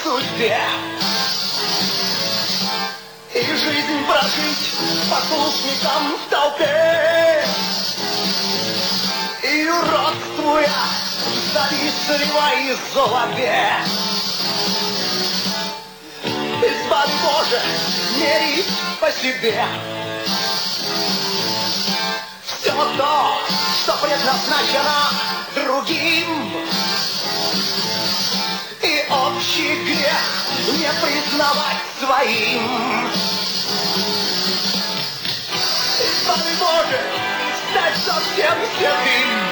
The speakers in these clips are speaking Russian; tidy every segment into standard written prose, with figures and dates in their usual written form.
судьбе. И жизнь прожить послушником в толпе. И уродствуя в завистливой злобе. Избави, Боже, мерить по себе все то, что предназначено другим. И общий грех не признавать своим. Избави, Боже, стать совсем седым.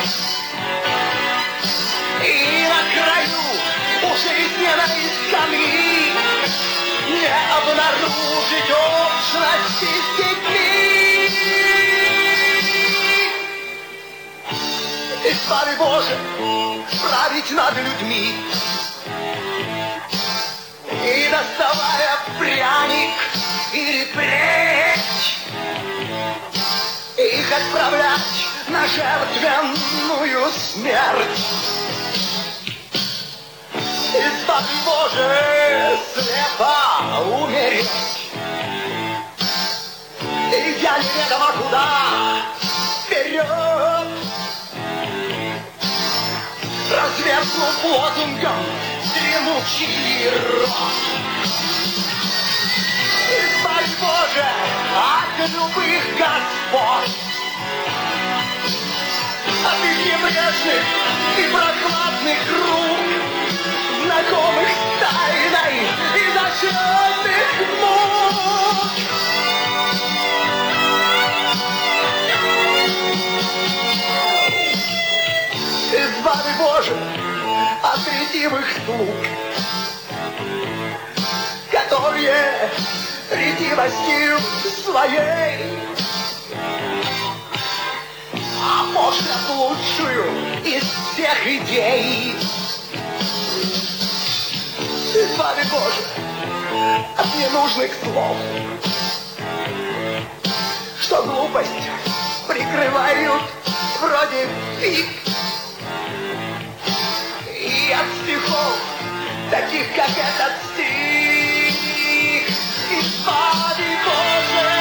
И на краю у жизненной скамьи не обнаружить общности с детьми. Избави, Боже, править над людьми. И доставая пряник или плеть, их отправлять на жертвенную смерть. Избави, Боже, слепо умереть, идя неведомо куда вперед, разверзнув лозунгом дремучий рот. Избави, Боже, от любых господ, от их небрежных и прохладных рук, знакомых с тайной изощренных мук. Избави, Боже, от ретивых слуг, которые ретивостью своей опошлят лучшую из всех идей. Избави, Боже, от ненужных слов, что глупость прикрывают вроде фиг. И от стихов, таких как этот стих. Избави, Боже.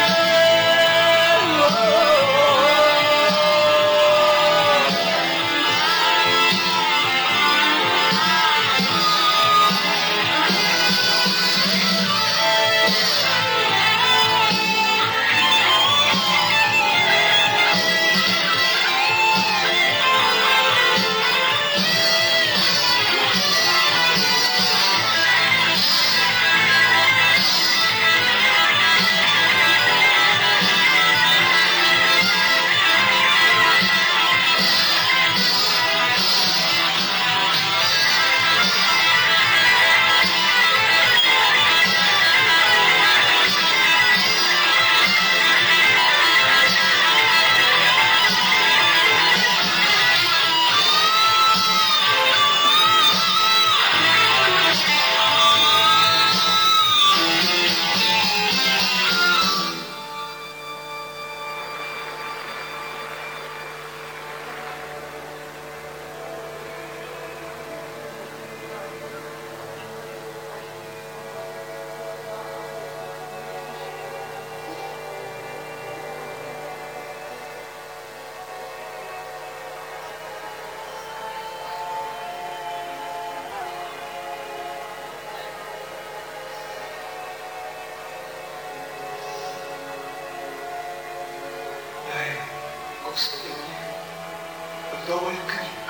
Господи, вдоволь книг,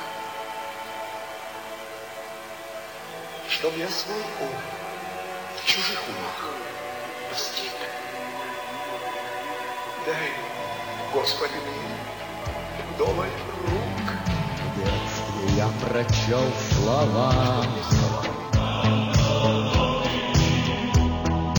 чтоб я свой ум в чужих умах постиг. Дай, Господи, мне вдоволь рук. В детстве я прочел слова